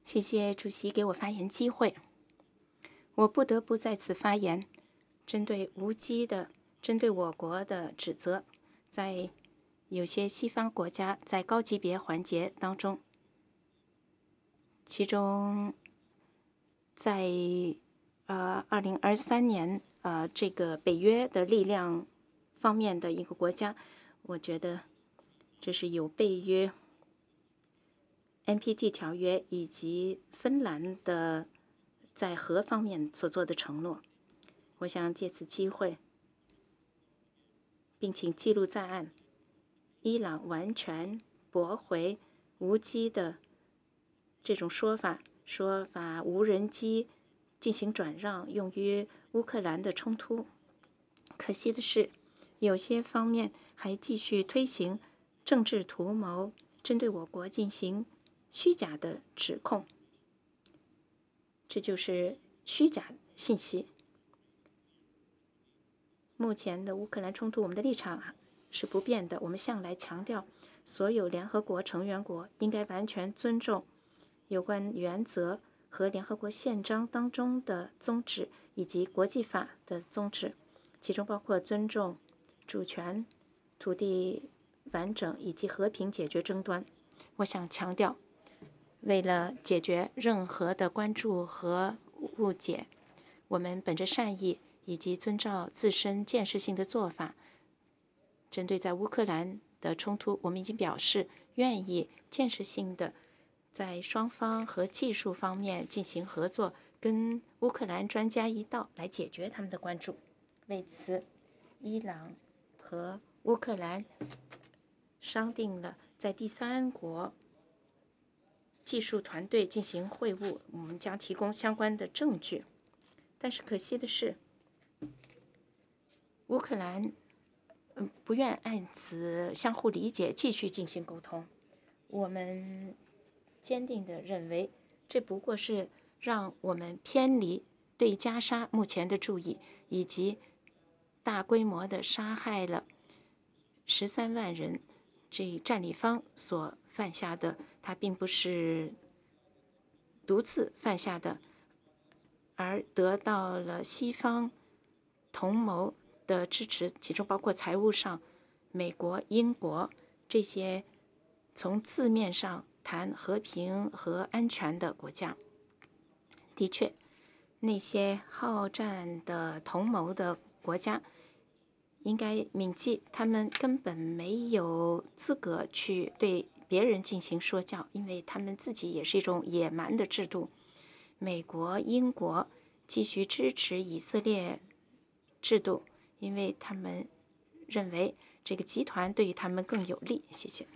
谢谢主席给我发言机会。我不得不在此发言，针对无稽的针对我国的指责，在有些西方国家在高级别环节当中，其中在2023年这个北约的力量方面的一个国家，我觉得这是有悖于 NPT 条约以及芬兰的在核方面所做的承诺。我想借此机会，并请记录在案，伊朗完全驳回无稽的这种说法，说把无人机进行转让用于乌克兰的冲突。可惜的是，有些方面还继续推行政治图谋，针对我国进行虚假的指控，这就是虚假信息。目前的乌克兰冲突，我们的立场是不变的。我们向来强调，所有联合国成员国应该完全尊重有关原则和联合国宪章当中的宗旨以及国际法的宗旨，其中包括尊重主权、土地完整以及和平解决争端。我想强调，为了解决任何的关注和误解，我们本着善意以及遵照自身建设性的做法，针对在乌克兰的冲突，我们已经表示愿意建设性的在双方和技术方面进行合作，跟乌克兰专家一道来解决他们的关注。为此，伊朗和乌克兰商定了在第三国技术团队进行会晤，我们将提供相关的证据。但是可惜的是，乌克兰不愿按此相互理解继续进行沟通。我们坚定地认为，这不过是让我们偏离对加沙目前的注意，以及大规模的杀害了13万人这战立方所犯下的，他并不是独自犯下的，而得到了西方同谋的支持，其中包括财务上美国、英国这些从字面上谈和平和安全的国家。的确，那些好战的同谋的国家应该铭记，他们根本没有资格去对别人进行说教，因为他们自己也是一种野蛮的制度。美国、英国继续支持以色列制度，因为他们认为这个集团对于他们更有利。谢谢。